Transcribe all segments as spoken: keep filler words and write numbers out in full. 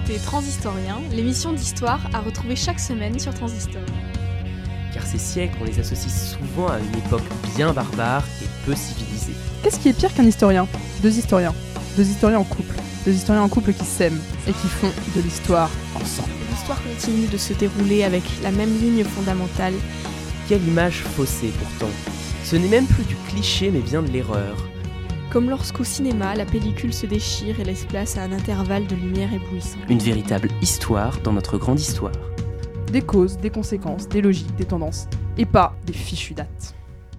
écoutez Transhistorien, l'émission d'histoire à retrouver chaque semaine sur Transistor. Car ces siècles, on les associe souvent à une époque bien barbare et peu civilisée. Qu'est-ce qui est pire qu'un historien ? Deux historiens. Deux historiens en couple. Deux historiens en couple qui s'aiment et qui font de l'histoire ensemble. L'histoire continue de se dérouler avec la même ligne fondamentale. Quelle image faussée pourtant. Ce n'est même plus du cliché mais bien de l'erreur. Comme lorsqu'au cinéma, la pellicule se déchire et laisse place à un intervalle de lumière éblouissant. Une véritable histoire dans notre grande histoire. Des causes, des conséquences, des logiques, des tendances, et pas des fichues dates.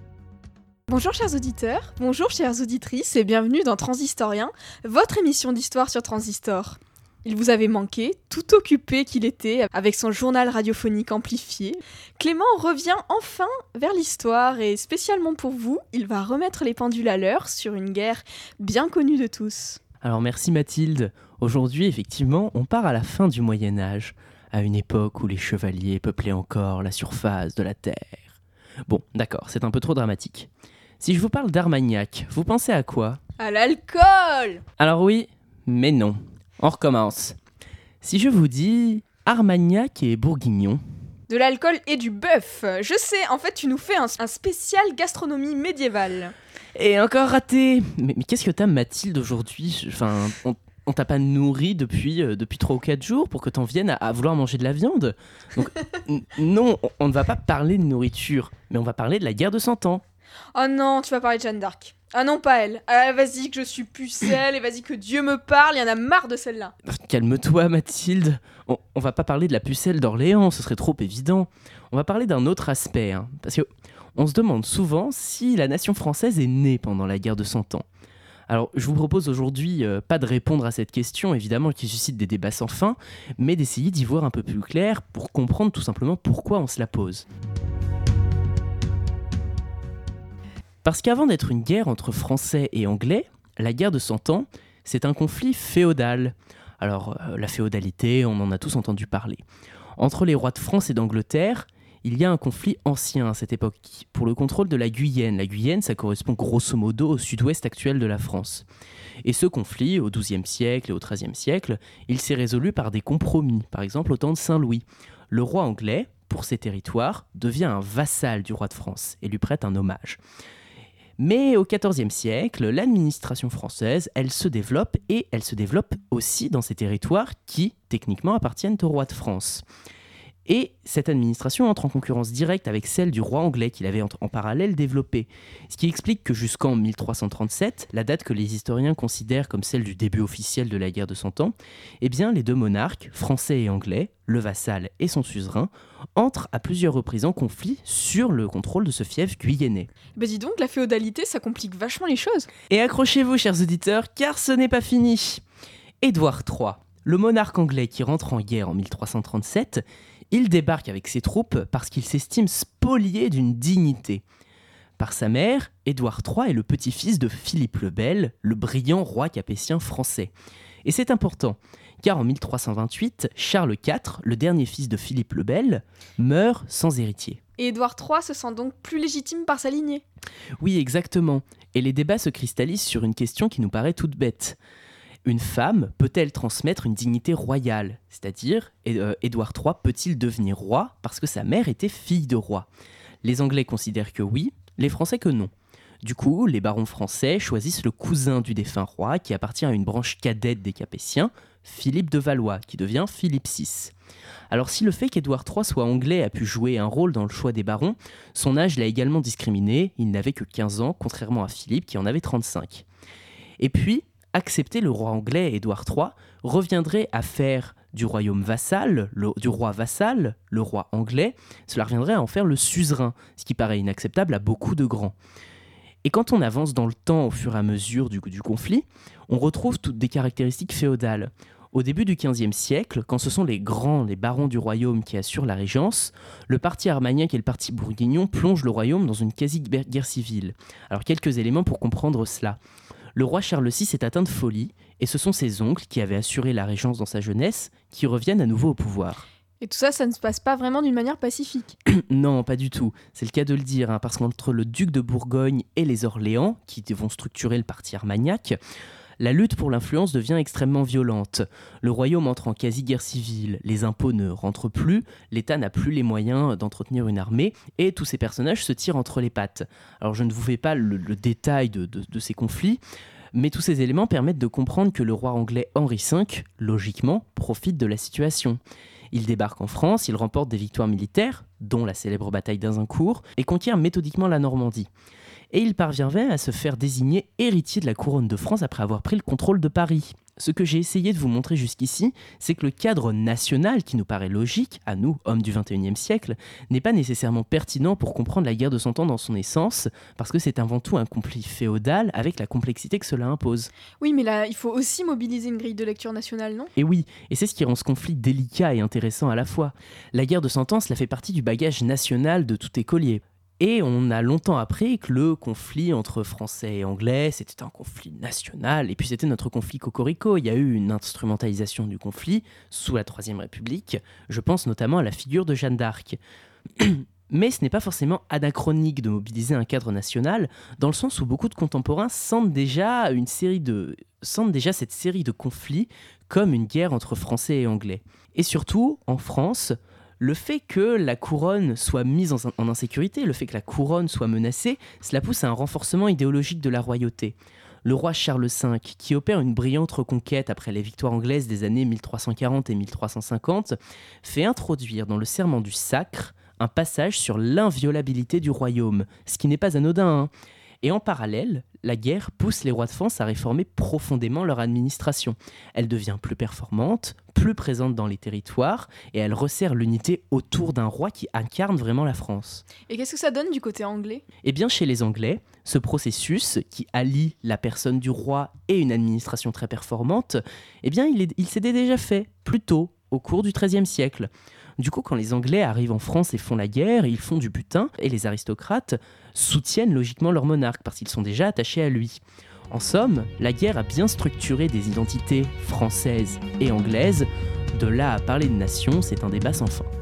Bonjour chers auditeurs, bonjour chères auditrices et bienvenue dans Transhistorien, votre émission d'histoire sur Transistor. Il vous avait manqué, tout occupé qu'il était avec son journal radiophonique amplifié. Clément revient enfin vers l'histoire et spécialement pour vous, il va remettre les pendules à l'heure sur une guerre bien connue de tous. Alors merci Mathilde. Aujourd'hui, effectivement, on part à la fin du Moyen-Âge, à une époque où les chevaliers peuplaient encore la surface de la terre. Bon, d'accord, c'est un peu trop dramatique. Si je vous parle d'Armagnac, vous pensez à quoi ? À l'alcool ! Alors oui, mais non. On recommence. Si je vous dis Armagnac et Bourguignon. De l'alcool et du bœuf. Je sais, en fait, tu nous fais un, un spécial gastronomie médiévale. Et encore raté. Mais, mais qu'est-ce que t'as, Mathilde, aujourd'hui ? Enfin, on, on t'a pas nourri depuis, euh, depuis trois ou quatre jours pour que t'en viennes à, à vouloir manger de la viande ? Donc, n- non, on, on ne va pas parler de nourriture, mais on va parler de la guerre de Cent Ans. Oh non, tu vas parler de Jeanne d'Arc. Ah non, pas elle. Ah, vas-y, que je suis pucelle, et vas-y, que Dieu me parle, il y en a marre de celle-là. Calme-toi, Mathilde. On, on va pas parler de la pucelle d'Orléans, ce serait trop évident. On va parler d'un autre aspect, hein, parce que on se demande souvent si la nation française est née pendant la guerre de Cent Ans. Alors, je vous propose aujourd'hui euh, pas de répondre à cette question, évidemment, qui suscite des débats sans fin, mais d'essayer d'y voir un peu plus clair pour comprendre tout simplement pourquoi on se la pose. Parce qu'avant d'être une guerre entre Français et Anglais, la guerre de Cent Ans, c'est un conflit féodal. Alors, euh, la féodalité, on en a tous entendu parler. Entre les rois de France et d'Angleterre, il y a un conflit ancien à cette époque, pour le contrôle de la Guyenne. La Guyenne, ça correspond grosso modo au sud-ouest actuel de la France. Et ce conflit, au douzième siècle et au treizième siècle, il s'est résolu par des compromis, par exemple au temps de Saint-Louis. Le roi anglais, pour ses territoires, devient un vassal du roi de France et lui prête un hommage. Mais au quatorzième siècle, l'administration française, elle se développe et elle se développe aussi dans ces territoires qui, techniquement, appartiennent au roi de France. Et cette administration entre en concurrence directe avec celle du roi anglais qu'il avait en, en parallèle développée. Ce qui explique que jusqu'en mille trois cent trente-sept, la date que les historiens considèrent comme celle du début officiel de la guerre de Cent Ans, eh bien les deux monarques, français et anglais, le vassal et son suzerain, entrent à plusieurs reprises en conflit sur le contrôle de ce fief guyennais. Bah dis donc, la féodalité, ça complique vachement les choses. Et accrochez-vous, chers auditeurs, car ce n'est pas fini. Édouard trois, le monarque anglais qui rentre en guerre en mille trois cent trente-sept, il débarque avec ses troupes parce qu'il s'estime spolié d'une dignité. Par sa mère, Édouard trois est le petit-fils de Philippe le Bel, le brillant roi capétien français. Et c'est important, car en mille trois cent vingt-huit, Charles quatre, le dernier fils de Philippe le Bel, meurt sans héritier. Et Édouard trois se sent donc plus légitime par sa lignée. Oui, exactement. Et les débats se cristallisent sur une question qui nous paraît toute bête. Une femme peut-elle transmettre une dignité royale ? C'est-à-dire, euh, Édouard trois peut-il devenir roi parce que sa mère était fille de roi ? Les Anglais considèrent que oui, les Français que non. Du coup, les barons français choisissent le cousin du défunt roi qui appartient à une branche cadette des Capétiens, Philippe de Valois, qui devient Philippe six. Alors si le fait qu'Édouard trois soit anglais a pu jouer un rôle dans le choix des barons, son âge l'a également discriminé, il n'avait que quinze ans, contrairement à Philippe qui en avait trente-cinq. Et puis, accepter le roi anglais Édouard trois reviendrait à faire du royaume vassal, le, du roi vassal, le roi anglais, cela reviendrait à en faire le suzerain, ce qui paraît inacceptable à beaucoup de grands. Et quand on avance dans le temps au fur et à mesure du, du conflit, on retrouve toutes des caractéristiques féodales. Au début du quinzième siècle, quand ce sont les grands, les barons du royaume qui assurent la régence, le parti armagnac et le parti bourguignon plongent le royaume dans une quasi-guerre civile. Alors quelques éléments pour comprendre cela. Le roi Charles six est atteint de folie, et ce sont ses oncles, qui avaient assuré la régence dans sa jeunesse, qui reviennent à nouveau au pouvoir. Et tout ça, ça ne se passe pas vraiment d'une manière pacifique. Non, pas du tout. C'est le cas de le dire, hein, parce qu'entre le duc de Bourgogne et les Orléans, qui vont structurer le parti armagnac, La lutte pour l'influence devient extrêmement violente. Le royaume entre en quasi-guerre civile, les impôts ne rentrent plus, l'État n'a plus les moyens d'entretenir une armée, et tous ces personnages se tirent entre les pattes. Alors je ne vous fais pas le, le détail de, de, de ces conflits, mais tous ces éléments permettent de comprendre que le roi anglais Henri cinq, logiquement, profite de la situation. Il débarque en France, il remporte des victoires militaires, dont la célèbre bataille d'Azincourt, et conquiert méthodiquement la Normandie. Et il parvient à se faire désigner héritier de la couronne de France après avoir pris le contrôle de Paris. Ce que j'ai essayé de vous montrer jusqu'ici, c'est que le cadre national qui nous paraît logique, à nous, hommes du vingt et unième siècle, n'est pas nécessairement pertinent pour comprendre la guerre de Cent Ans dans son essence, parce que c'est avant tout un conflit féodal avec la complexité que cela impose. Oui, mais là, il faut aussi mobiliser une grille de lecture nationale, non ? Et oui, et c'est ce qui rend ce conflit délicat et intéressant à la fois. La guerre de Cent Ans, cela fait partie du bagage national de tout écolier. Et on a longtemps appris que le conflit entre Français et Anglais, c'était un conflit national, et puis c'était notre conflit cocorico. Il y a eu une instrumentalisation du conflit sous la Troisième République. Je pense notamment à la figure de Jeanne d'Arc. Mais ce n'est pas forcément anachronique de mobiliser un cadre national, dans le sens où beaucoup de contemporains sentent déjà, une série de... sentent déjà cette série de conflits comme une guerre entre Français et Anglais. Et surtout, en France, le fait que la couronne soit mise en, en insécurité, le fait que la couronne soit menacée, cela pousse à un renforcement idéologique de la royauté. Le roi Charles cinq, qui opère une brillante reconquête après les victoires anglaises des années mille trois cent quarante et mille trois cent cinquante, fait introduire dans le serment du sacre un passage sur l'inviolabilité du royaume, ce qui n'est pas anodin, hein. Et en parallèle, la guerre pousse les rois de France à réformer profondément leur administration. Elle devient plus performante, plus présente dans les territoires, et elle resserre l'unité autour d'un roi qui incarne vraiment la France. Et qu'est-ce que ça donne du côté anglais ? Eh bien, chez les Anglais, ce processus qui allie la personne du roi et une administration très performante, eh bien, il, est, il s'était déjà fait plus tôt, au cours du treizième siècle. Du coup, quand les Anglais arrivent en France et font la guerre, ils font du butin, et les aristocrates soutiennent logiquement leur monarque, parce qu'ils sont déjà attachés à lui. En somme, la guerre a bien structuré des identités françaises et anglaises. De là à parler de nation, c'est un débat sans fin.